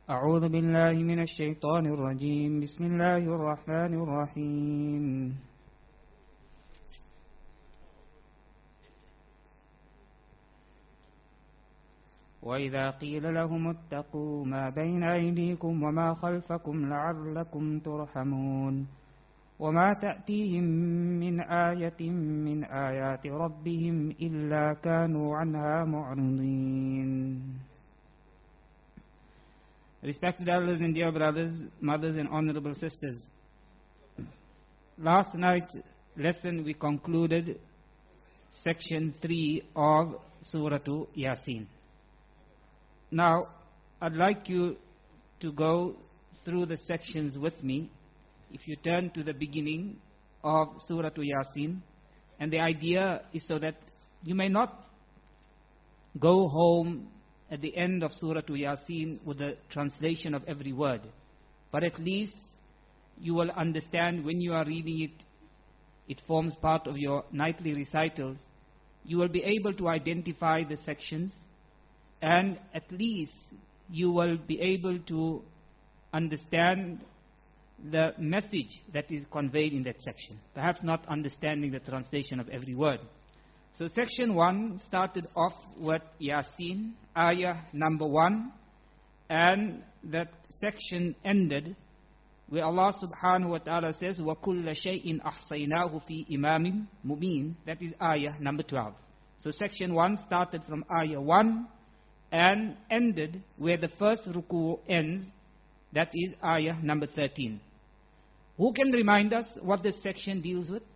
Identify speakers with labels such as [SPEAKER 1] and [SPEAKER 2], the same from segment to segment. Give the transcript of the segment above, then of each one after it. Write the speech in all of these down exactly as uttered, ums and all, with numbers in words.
[SPEAKER 1] أعوذ بالله من الشيطان الرجيم بسم الله الرحمن الرحيم وإذا قيل لهم اتقوا ما بين أيديكم وما خلفكم لعلكم ترحمون وما تأتيهم من آية من آيات ربهم إلا كانوا عنها معرضين. Respected elders and dear brothers, mothers and honorable sisters, last night's lesson we concluded section three of Surah Yasin. Now, I'd like you to go through the sections with me. If you turn to the beginning of Surah Yasin, and the idea is so that you may not go home at the end of Surah Yasin with the translation of every word, but at least you will understand when you are reading it, it forms part of your nightly recitals. You will be able to identify the sections, and at least you will be able to understand the message that is conveyed in that section, perhaps not understanding the translation of every word. So section one started off with Yasin, ayah number one, and that section ended where Allah subhanahu wa ta'ala says, وَكُلَّ شَيْءٍ أَحْصَيْنَاهُ فِي إِمَامٍ مُبِينٍ. That is ayah number twelve. So section one started from ayah one and ended where the first ruku ends, that is ayah number thirteen. Who can remind us what this section deals with?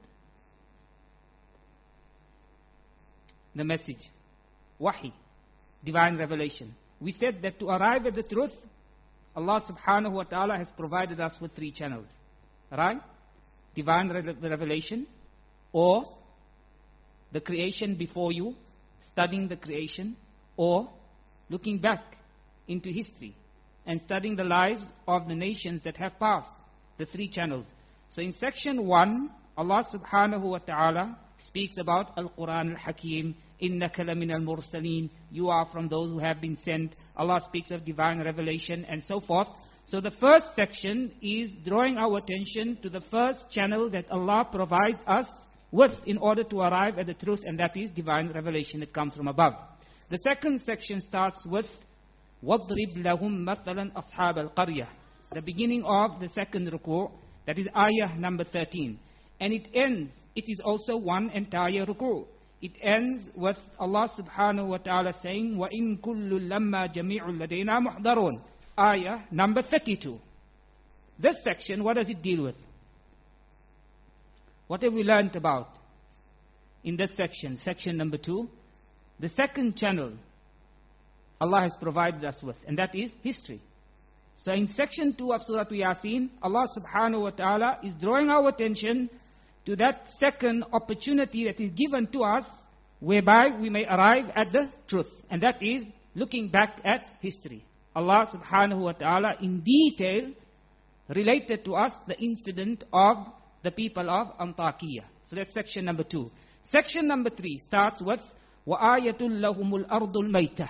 [SPEAKER 1] The message, wahi, divine revelation. We said that to arrive at the truth, Allah subhanahu wa ta'ala has provided us with three channels. Right? Divine re- revelation, or the creation before you, studying the creation, or looking back into history and studying the lives of the nations that have passed. The three channels. So in section one, Allah subhanahu wa ta'ala speaks about Al-Quran Al-Hakim, إِنَّكَ لَمِنَ الْمُرْسَلِينَ, you are from those who have been sent. Allah speaks of divine revelation and so forth. So the first section is drawing our attention to the first channel that Allah provides us with in order to arrive at the truth, and that is divine revelation that comes from above. The second section starts with وَاضْرِبْ لَهُمْ مَثَلًا أَصْحَابَ الْقَرْيَةِ, the beginning of the second ruku, that is ayah number thirteen. And it ends, it is also one entire ruku. It ends with Allah subhanahu wa ta'ala saying, وَإِن كُلُّ لَمَّا جَمِيعٌ لَدَيْنَا مُحْضَرُونَ, ayah number thirty-two. This section, what does it deal with? What have we learnt about in this section, section number two? The second channel Allah has provided us with, and that is history. So in section two of Surah Yasin, Allah subhanahu wa ta'ala is drawing our attention to that second opportunity that is given to us, whereby we may arrive at the truth. And that is looking back at history. Allah subhanahu wa ta'ala in detail related to us the incident of the people of Antakya. So that's section number two. Section number three starts with وَآيَةٌ لَهُمُ الْأَرْضُ الْمَيْتَةِ.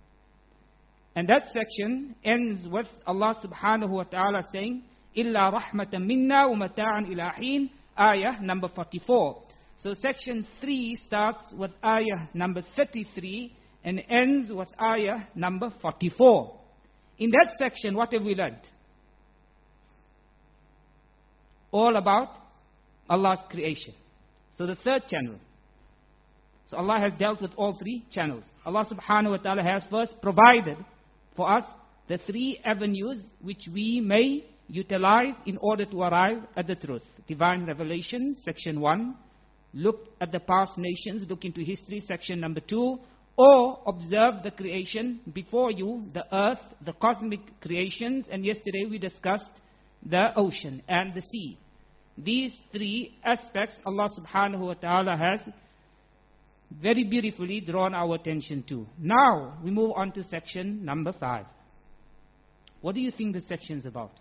[SPEAKER 1] And that section ends with Allah subhanahu wa ta'ala saying, إِلَّا رَحْمَةً مِنَّا وَمَتَاعًا إِلَىٰ حِينٍ, ayah number forty-four. So section three starts with ayah number thirty-three and ends with ayah number forty-four. In that section, what have we learned? All about Allah's creation. So the third channel. So Allah has dealt with all three channels. Allah subhanahu wa ta'ala has first provided for us the three avenues which we may utilize in order to arrive at the truth. Divine revelation, section one. Look at the past nations, look into history, section number two. Or observe the creation before you, the earth, the cosmic creations. And yesterday we discussed the ocean and the sea. These three aspects Allah subhanahu wa ta'ala has very beautifully drawn our attention to. Now we move on to section number five. What do you think this section is about?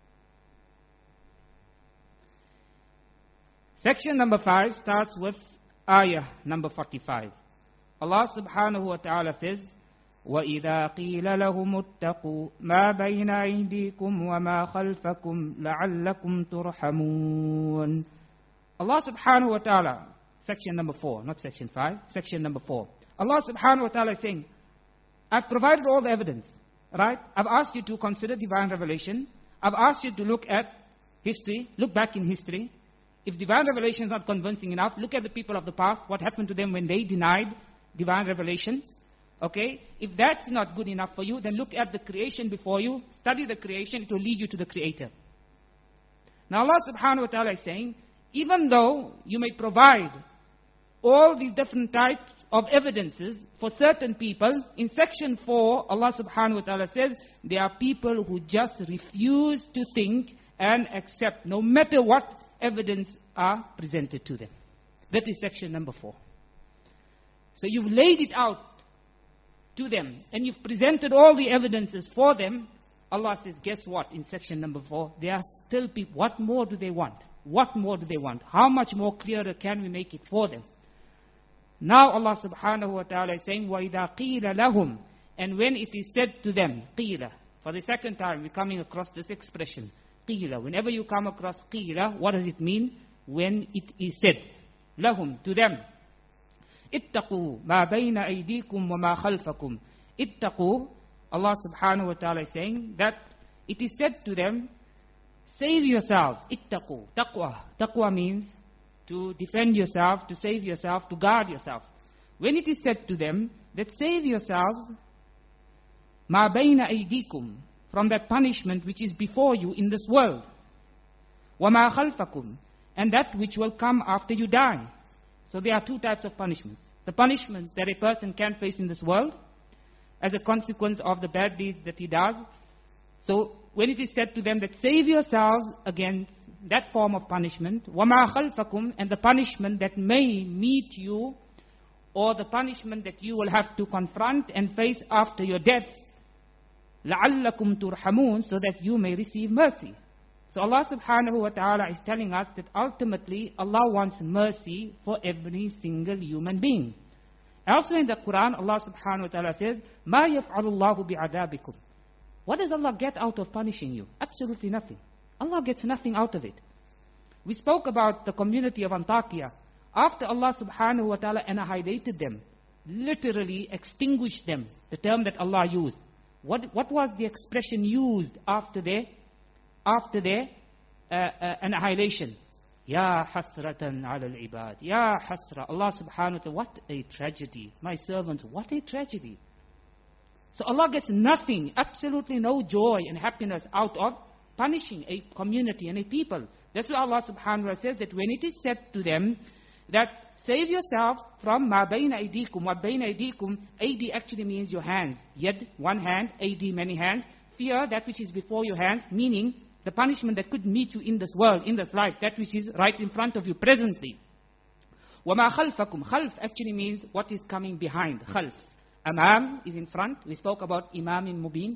[SPEAKER 1] Section number five starts with ayah number forty-five. Allah subhanahu wa ta'ala says, وَإِذَا قِيلَ لَهُمُ اتَّقُوا مَا بَيْنَ أَيْدِيكُمْ وَمَا خَلْفَكُمْ لَعَلَّكُمْ تُرْحَمُونَ. Allah subhanahu wa ta'ala, section number four, not section five, section number four. Allah subhanahu wa ta'ala is saying, I've provided all the evidence, right? I've asked you to consider divine revelation. I've asked you to look at history, look back in history. If divine revelation is not convincing enough, look at the people of the past, what happened to them when they denied divine revelation. Okay? If that's not good enough for you, then look at the creation before you, study the creation, it will lead you to the Creator. Now Allah subhanahu wa ta'ala is saying, even though you may provide all these different types of evidences for certain people, in section four, Allah subhanahu wa ta'ala says, there are people who just refuse to think and accept, no matter what evidence are presented to them. That is section number four. So you've laid it out to them, and you've presented all the evidences for them. Allah says, guess what? In section number four, there are still people. What more do they want? What more do they want? How much more clearer can we make it for them? Now Allah subhanahu wa ta'ala is saying, وَإِذَا قِيلَ لَهُمْ, and when it is said to them, قِيلَ, for the second time we're coming across this expression, قِيلَ. Whenever you come across قِيلَ, what does it mean? When it is said, لَهُمْ, to them, اتقوا ما بين أيديكم وما خلفكم. اتقوا, Allah subhanahu wa ta'ala is saying that it is said to them, save yourselves. اتقوا, taqwa. Taqwa means to defend yourself, to save yourself, to guard yourself. When it is said to them that save yourselves, ما بين أيديكم, from that punishment which is before you in this world, وما خلفكم, and that which will come after you die. So there are two types of punishments. The punishment that a person can face in this world as a consequence of the bad deeds that he does. So when it is said to them that save yourselves against that form of punishment, وَمَا خَلْفَكُمْ, and the punishment that may meet you, or the punishment that you will have to confront and face after your death, لَعَلَّكُمْ تُرْحَمُونَ, so that you may receive mercy. So Allah subhanahu wa ta'ala is telling us that ultimately Allah wants mercy for every single human being. Also in the Quran, Allah subhanahu wa ta'ala says, مَا يَفْعَلُ اللَّهُ بِعَذَابِكُمْ. What does Allah get out of punishing you? Absolutely nothing. Allah gets nothing out of it. We spoke about the community of Antakya. After Allah subhanahu wa ta'ala annihilated them, literally extinguished them, the term that Allah used. What, what was the expression used after their after their uh, uh, annihilation? Ya hasratan ala al-ibad. Ya hasra. Allah subhanahu wa ta'ala, what a tragedy. My servants, what a tragedy. So Allah gets nothing, absolutely no joy and happiness out of punishing a community and a people. That's why Allah subhanahu wa ta'ala says that when it is said to them that save yourselves from ma bayna aydikum. Wa bayna aydikum, aydi actually means your hands. Yad, one hand, aydi, many hands. Fear that which is before your hands, meaning the punishment that could meet you in this world, in this life, that which is right in front of you presently. وَمَا خَلْفَكُمْ. Khalf actually means what is coming behind. Khalf. Amam is in front. We spoke about Imam in Mubin.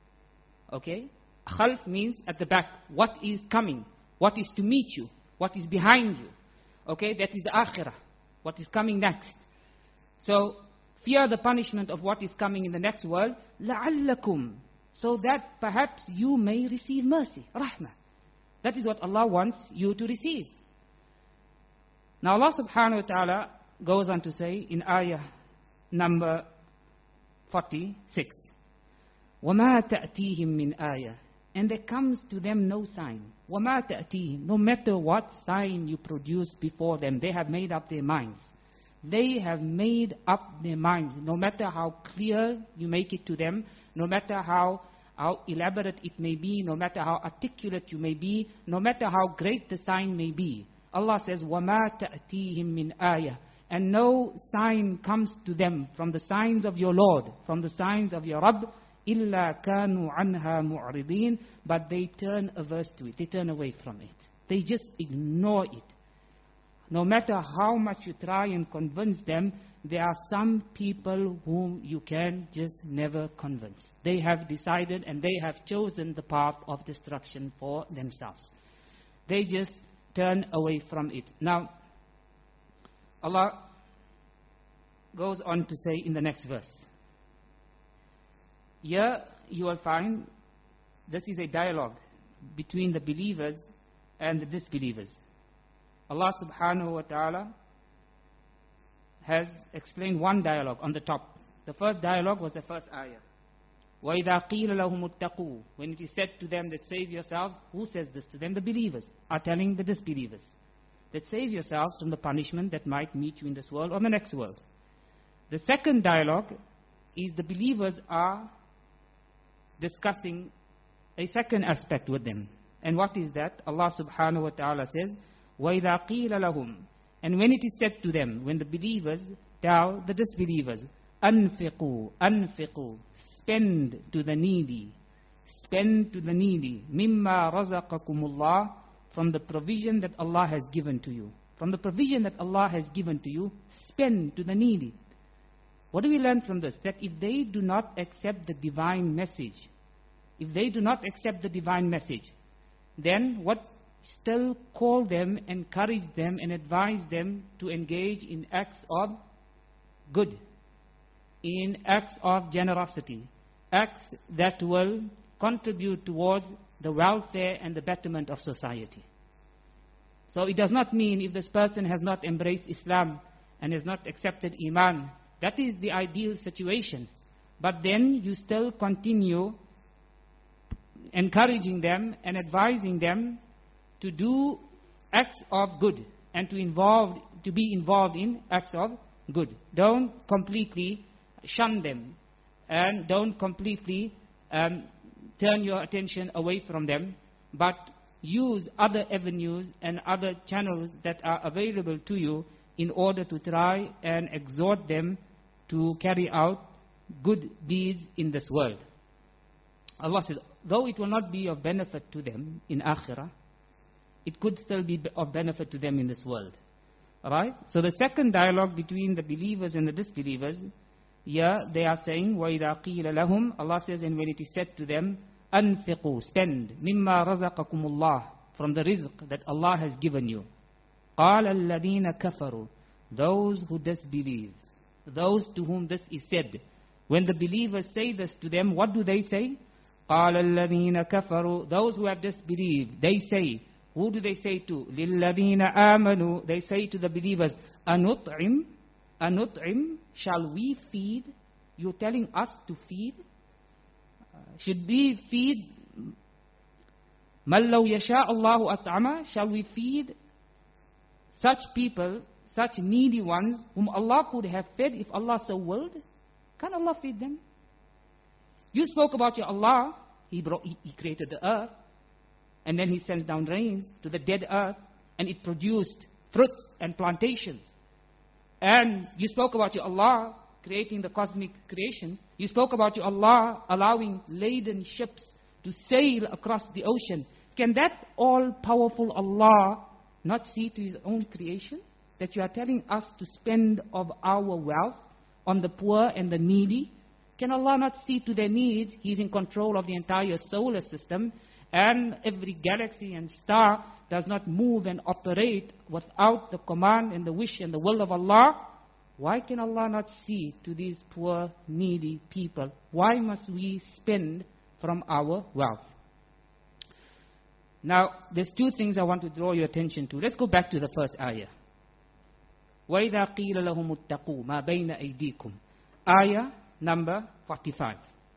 [SPEAKER 1] Okay? Khalf means at the back. What is coming? What is to meet you? What is behind you? Okay? That is the akhirah. What is coming next. So, fear the punishment of what is coming in the next world. لَعَلَّكُمْ. So that perhaps you may receive mercy, rahmah. That is what Allah wants you to receive. Now Allah subhanahu wa ta'ala goes on to say in ayah number forty-six, وَمَا تَأْتِيهِم مِّنْ آيَةٍ, and there comes to them no sign. وَمَا تَأْتِيهِم, no matter what sign you produce before them, they have made up their minds. They have made up their minds. No matter how clear you make it to them, no matter how, how elaborate it may be, no matter how articulate you may be, no matter how great the sign may be. Allah says, وَمَا تَأْتِيهِم مِّنْ آيَةٍ, and no sign comes to them from the signs of your Lord, from the signs of your Rabb, إِلَّا كَانُوا عَنْهَا مُعْرِضِينَ, but they turn averse to it, they turn away from it. They just ignore it. No matter how much you try and convince them, there are some people whom you can just never convince. They have decided and they have chosen the path of destruction for themselves. They just turn away from it. Now, Allah goes on to say in the next verse, Here you will find this is a dialogue between the believers and the disbelievers. Allah subhanahu wa ta'ala has explained one dialogue on the top. The first dialogue was the first ayah. وَإِذَا قِيلَ لَهُمُ اتَّقُوا. When it is said to them that save yourselves, who says this to them? The believers are telling the disbelievers that save yourselves from the punishment that might meet you in this world or the next world. The second dialogue is the believers are discussing a second aspect with them. And what is that? Allah subhanahu wa ta'ala says, وَإِذَا قِيلَ لَهُمْ. And when it is said to them, when the believers tell the disbelievers, أَنْفِقُوا أَنْفِقُوا. Spend to the needy. Spend to the needy. مِمَّا رَزَقَكُمُ اللَّهِ. From the provision that Allah has given to you. From the provision that Allah has given to you, spend to the needy. What do we learn from this? That if they do not accept the divine message, if they do not accept the divine message, then what still call them, encourage them and advise them to engage in acts of good, in acts of generosity, acts that will contribute towards the welfare and the betterment of society. So it does not mean if this person has not embraced Islam and has not accepted Iman, that is the ideal situation. But then you still continue encouraging them and advising them to do acts of good and to involve, to be involved in acts of good. Don't completely shun them and don't completely um, turn your attention away from them, but use other avenues and other channels that are available to you in order to try and exhort them to carry out good deeds in this world. Allah says, though it will not be of benefit to them in Akhirah, it could still be of benefit to them in this world. Alright? So the second dialogue between the believers and the disbelievers, yeah, they are saying, وَإِذَا قِيلَ لَهُمْ. Allah says, and when it is said to them, أَنْفِقُوا. Spend. مِمَّا رَزَقَكُمُ اللَّهِ. From the rizq that Allah has given you. قَالَ الَّذِينَ كَفَرُوا. Those who disbelieve. Those to whom this is said. When the believers say this to them, what do they say? قَالَ الَّذِينَ كَفَرُوا. Those who have disbelieved, they say, who do they say to? لِلَّذِينَ آمَنُوا. They say to the believers, أَنُطْعِمْ أَنُطْعِمْ. Shall we feed? You're telling us to feed? Uh, should we feed? مَنْ لَوْ يَشَاءَ اللَّهُ أَطْعَمَ. Shall we feed such people, such needy ones, whom Allah could have fed if Allah so willed? Can Allah feed them? You spoke about your Allah. He, brought, he, he created the earth. And then He sent down rain to the dead earth. And it produced fruits and plantations. And you spoke about your Allah creating the cosmic creation. You spoke about your Allah allowing laden ships to sail across the ocean. Can that all-powerful Allah not see to His own creation? That you are telling us to spend of our wealth on the poor and the needy? Can Allah not see to their needs? He is in control of the entire solar system. And every galaxy and star does not move and operate without the command and the wish and the will of Allah. Why can Allah not see to these poor, needy people? Why must we spend from our wealth? Now, there's two things I want to draw your attention to. Let's go back to the first ayah. وَإِذَا قِيلَ لَهُمُ اتَّقُوا مَا بَيْنَ أَيْدِيكُمْ. Ayah number forty-five.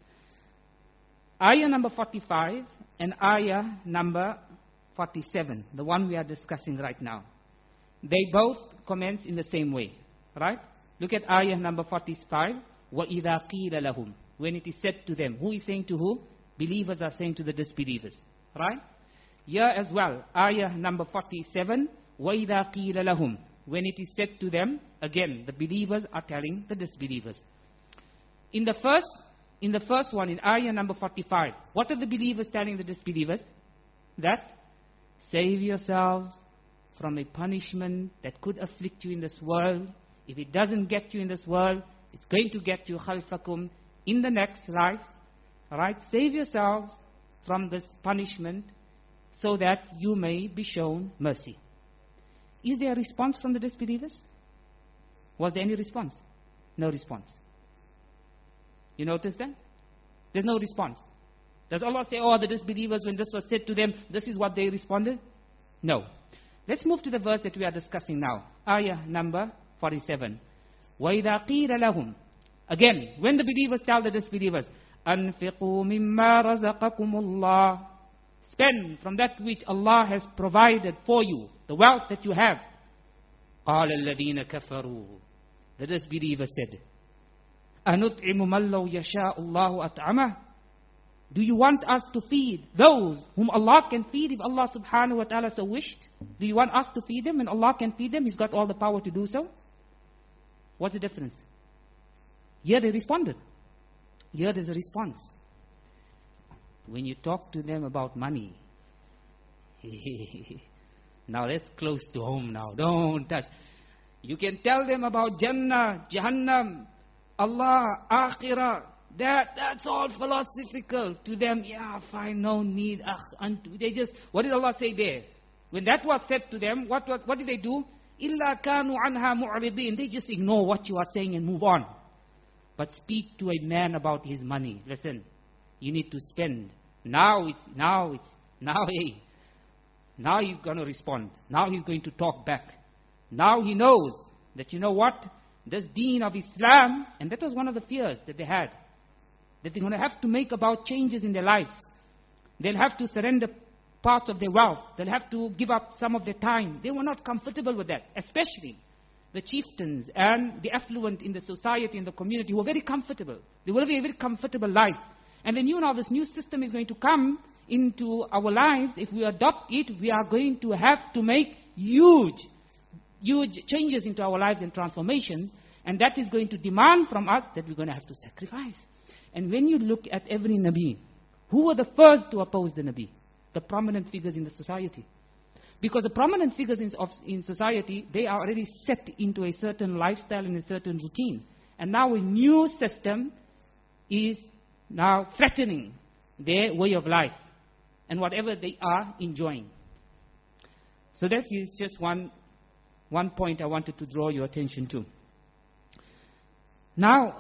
[SPEAKER 1] Ayah number forty-five and ayah number forty-seven, the one we are discussing right now, they both commence in the same way. Right? Look at ayah number forty-five. وَإِذَا قِيلَ لَهُمْ. When it is said to them. Who is saying to who? Believers are saying to the disbelievers. Right? Here as well, ayah number forty-seven. وَإِذَا قِيلَ لَهُمْ. When it is said to them, again, the believers are telling the disbelievers. In the first, in the first one, in ayah number forty-five, what are the believers telling the disbelievers? That save yourselves from a punishment that could afflict you in this world. If it doesn't get you in this world, it's going to get you khalfakum in the next life. Alright, save yourselves from this punishment so that you may be shown mercy. Is there a response from the disbelievers? Was there any response? No response. You notice that? There's no response. Does Allah say, oh, the disbelievers, when this was said to them, this is what they responded? No. Let's move to the verse that we are discussing now. Ayah number forty-seven. وَإِذَا قِيلَ لَهُمْ. Again, when the believers tell the disbelievers, أَنْفِقُوا مِمَّا رَزَقَكُمُ اللَّهِ. Spend from that which Allah has provided for you, the wealth that you have. قَالَ الَّذِينَ كَفَرُوا. The disbelievers said, أَنُطْعِمُ مَنْ لَوْ يَشَاءُ اللَّهُ أَطْعَمَهُ. Do you want us to feed those whom Allah can feed if Allah subhanahu wa ta'ala so wished? Do you want us to feed them? When Allah can feed them, He's got all the power to do so. What's the difference? Here they responded. Here there's a response. When you talk to them about money, now that's close to home now. Don't touch. You can tell them about Jannah, Jahannam, Allah, Akhirah. That, that's all philosophical to them. Yeah, fine, no need. They just, what did Allah say there? When that was said to them, what, what, what did they do? إِلَّا كَانُوا عَنْهَا مُعْرِضِينَ. They just ignore what you are saying and move on. But speak to a man about his money. Listen, you need to spend. Now it's, now it's, now hey, now he's going to respond. Now he's going to talk back. Now he knows that, you know what? This deen of Islam, and that was one of the fears that they had, that they're going to have to make about changes in their lives. They'll have to surrender parts of their wealth. They'll have to give up some of their time. They were not comfortable with that, especially the chieftains and the affluent in the society, in the community, who were very comfortable. They were a very comfortable life. And they knew now this new system is going to come into our lives. If we adopt it, we are going to have to make huge, huge changes into our lives and transformation. And that is going to demand from us that we're going to have to sacrifice. And when you look at every Nabi, who were the first to oppose the Nabi? The prominent figures in the society. Because the prominent figures in, of, in society, they are already set into a certain lifestyle and a certain routine. And now a new system is now threatening their way of life and whatever they are enjoying. So that is just one, one point I wanted to draw your attention to. Now,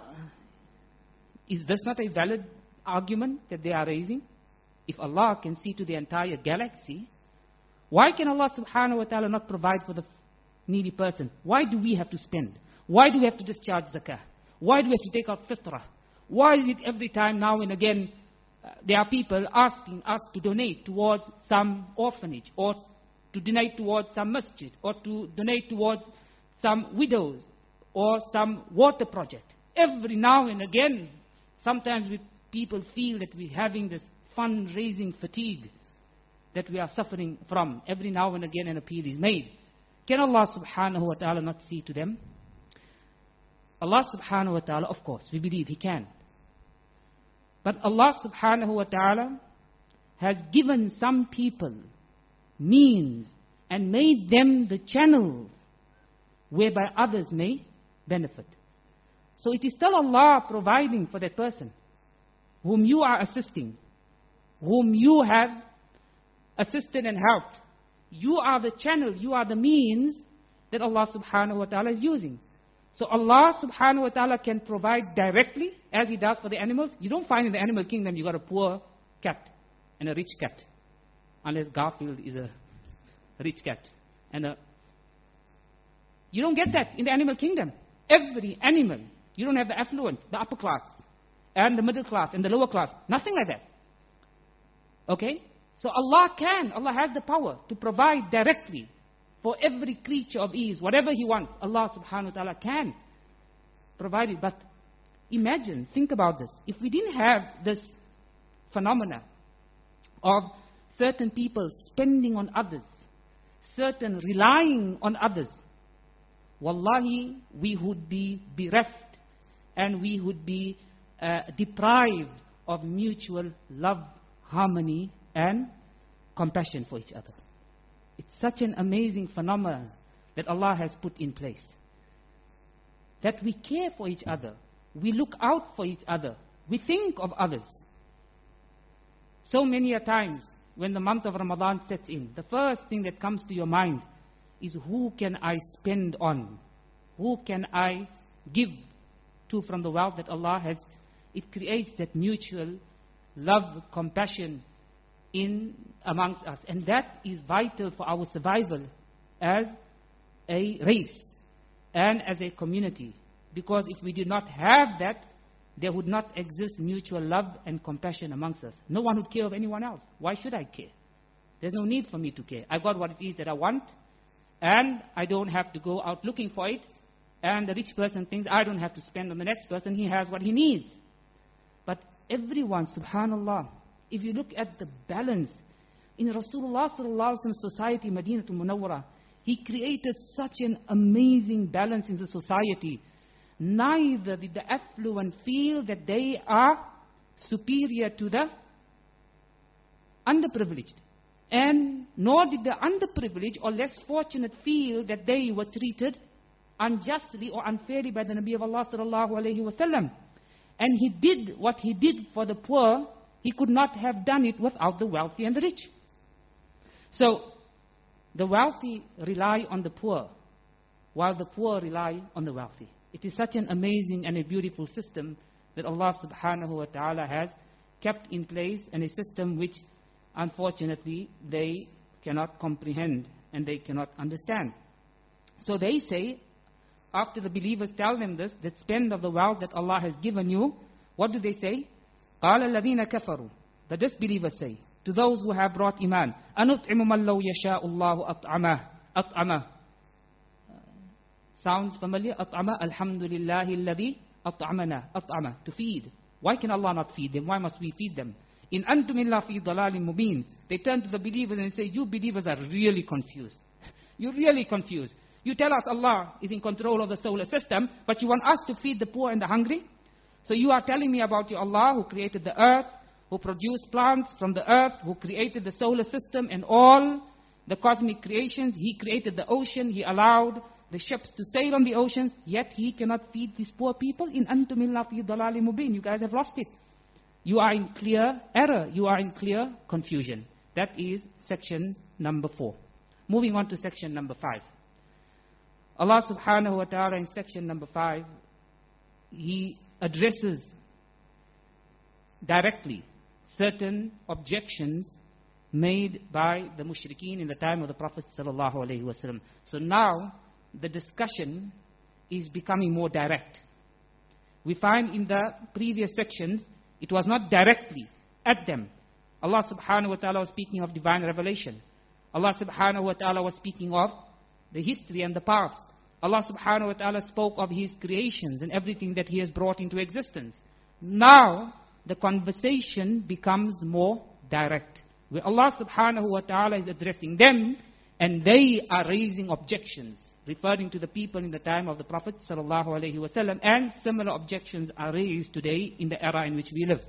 [SPEAKER 1] is this not a valid argument that they are raising? If Allah can see to the entire galaxy, why can Allah subhanahu wa ta'ala not provide for the needy person? Why do we have to spend? Why do we have to discharge zakah? Why do we have to take out fitrah? Why is it every time now and again uh, there are people asking us to donate towards some orphanage, or to donate towards some masjid, or to donate towards some widows, or some water project? Every now and again, sometimes we, people feel that we're having this fundraising fatigue that we are suffering from. Every now and again an appeal is made. Can Allah subhanahu wa ta'ala not see to them? Allah subhanahu wa ta'ala, of course, we believe He can. But Allah subhanahu wa ta'ala has given some people means and made them the channels whereby others may benefit. So it is still Allah providing for that person whom you are assisting, whom you have assisted and helped. You are the channel, you are the means that Allah subhanahu wa ta'ala is using. So Allah subhanahu wa ta'ala can provide directly, as He does for the animals. You don't find in the animal kingdom you got a poor cat and a rich cat, unless Garfield is a rich cat. And a, you don't get that in the animal kingdom. Every animal, you don't have the affluent, the upper class, and the middle class, and the lower class. Nothing like that. Okay? So Allah can, Allah has the power to provide directly for every creature of ease, whatever He wants. Allah subhanahu wa ta'ala can provide it. But imagine, think about this. If we didn't have this phenomena of certain people spending on others, certain relying on others, wallahi, we would be bereft and we would be uh, deprived of mutual love, harmony, and compassion for each other. It's such an amazing phenomenon that Allah has put in place. That we care for each other. We look out for each other. We think of others. So many a times when the month of Ramadan sets in, the first thing that comes to your mind is, who can I spend on? Who can I give to from the wealth that Allah has it creates that mutual love, compassion in amongst us. And that is vital for our survival as a race and as a community. Because if we did not have that, there would not exist mutual love and compassion amongst us. No one would care of anyone else. Why should I care? There's no need for me to care. I got what it is that I want, and I don't have to go out looking for it. And the rich person thinks, I don't have to spend on the next person. He has what he needs. But everyone, subhanallah, if you look at the balance in Rasulullah sallallahu alaihi wasallam society, Madinatul Munawwara, he created such an amazing balance in the society. Neither did the affluent feel that they are superior to the underprivileged, and nor did the underprivileged or less fortunate feel that they were treated unjustly or unfairly by the Nabi of Allah sallallahu alaihi wasallam. And he did what he did for the poor. He could not have done it without the wealthy and the rich. So the wealthy rely on the poor, while the poor rely on the wealthy. It is such an amazing and a beautiful system that Allah subhanahu wa ta'ala has kept in place, and a system which unfortunately they cannot comprehend and they cannot understand. So they say, after the believers tell them this, that spend of the wealth that Allah has given you, what do they say? قَالَ الَّذِينَ كَفَرُوا. The disbelievers say, to those who have brought iman, أَنُطْعِمُ مَنْ لَوْ يَشَاءُ اللَّهُ أَطْعَمَهُ أَطْعَمَهُ. Sounds familiar? أَطْعَمَ الْحَمْدُ لِلَّهِ الَّذِي أَطْعَمَنَا. أَطْعَمَ, to feed. Why can Allah not feed them? Why must we feed them? In أَنْتُمْ إِلَّا فِي ضَلَالٍ مُبِينٍ. They turn to the believers and say, you believers are really confused. You're really confused. You tell us Allah is in control of the solar system, but you want us to feed the poor and the hungry? So you are telling me about your Allah who created the earth, who produced plants from the earth, who created the solar system and all the cosmic creations. He created the ocean. He allowed the ships to sail on the oceans, yet He cannot feed these poor people? In antum illa fi dalalin mubin. You guys have lost it. You are in clear error. You are in clear confusion. That is section number four. Moving on to section number five. Allah subhanahu wa ta'ala in section number five, He addresses directly certain objections made by the mushrikeen in the time of the Prophet sallallahu alaihi wasallam. So now the discussion is becoming more direct. We find in the previous sections, it was not directly at them. Allah subhanahu wa ta'ala was speaking of divine revelation. Allah subhanahu wa ta'ala was speaking of the history and the past. Allah subhanahu wa ta'ala spoke of His creations and everything that He has brought into existence. Now, the conversation becomes more direct, where Allah subhanahu wa ta'ala is addressing them, and they are raising objections, referring to the people in the time of the Prophet sallallahu alaihi wasallam, and similar objections are raised today in the era in which we live.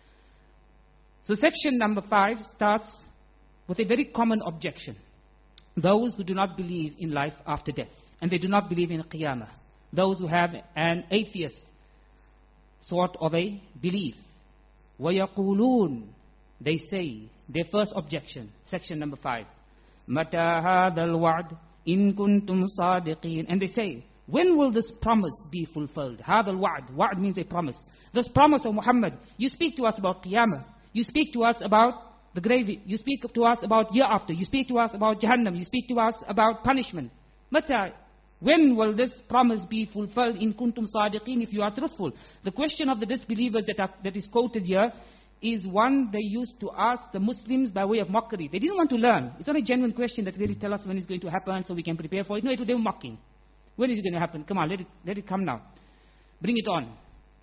[SPEAKER 1] So section number five starts with a very common objection. Those who do not believe in life after death, and they do not believe in Qiyamah. Those who have an atheist sort of a belief. وَيَقُولُونَ. They say, their first objection, section number five. مَتَى هَذَا الْوَعْدِ إِن كُنْتُمْ صَادِقِينَ. And they say, when will this promise be fulfilled? هَذَا الْوَعْدِ. Wa'd means a promise. This promise of Muhammad, you speak to us about Qiyamah. You speak to us about the grave. You speak to us about year after. You speak to us about Jahannam. You speak to us about punishment. Mata, when will this promise be fulfilled? In kuntum sadiqeen, if you are truthful. The question of the disbelievers that, are, that is quoted here is one they used to ask the Muslims by way of mockery. They didn't want to learn. It's not a genuine question that really tell us when it's going to happen so we can prepare for it. No, it, they were mocking. When is it going to happen? Come on, let it, let it come now. Bring it on.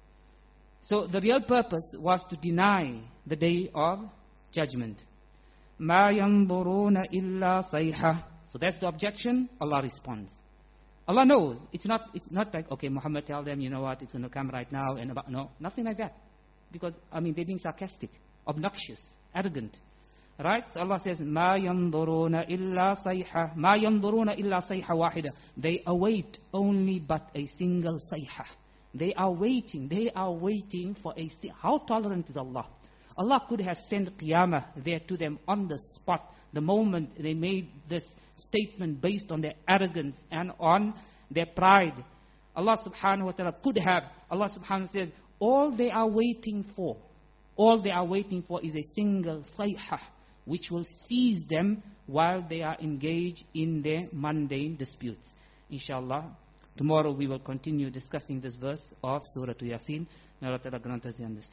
[SPEAKER 1] So the real purpose was to deny the day of judgment. مَا يَنْظُرُونَ إِلَّا صَيْحَةً. So that's the objection. Allah responds. Allah knows. It's not, it's not like, okay, Muhammad tell them, you know what, it's going to come right now. and about No, nothing like that. Because, I mean, they're being sarcastic, obnoxious, arrogant. Right? So Allah says, مَا يَنْظُرُونَ إِلَّا صَيْحَةً مَا يَنْظُرُونَ إِلَّا صَيْحَةً وَاحِدَةً. They await only but a single sayhah. They are waiting. They are waiting for a... How tolerant is Allah? Allah could have sent Qiyamah there to them on the spot, the moment they made this statement based on their arrogance and on their pride. Allah subhanahu wa ta'ala could have. Allah subhanahu wa ta'ala says, all they are waiting for, all they are waiting for is a single sayhah, which will seize them while they are engaged in their mundane disputes. Inshallah, tomorrow we will continue discussing this verse of Surah Yasin. May Allah Ta'ala grant us the understanding.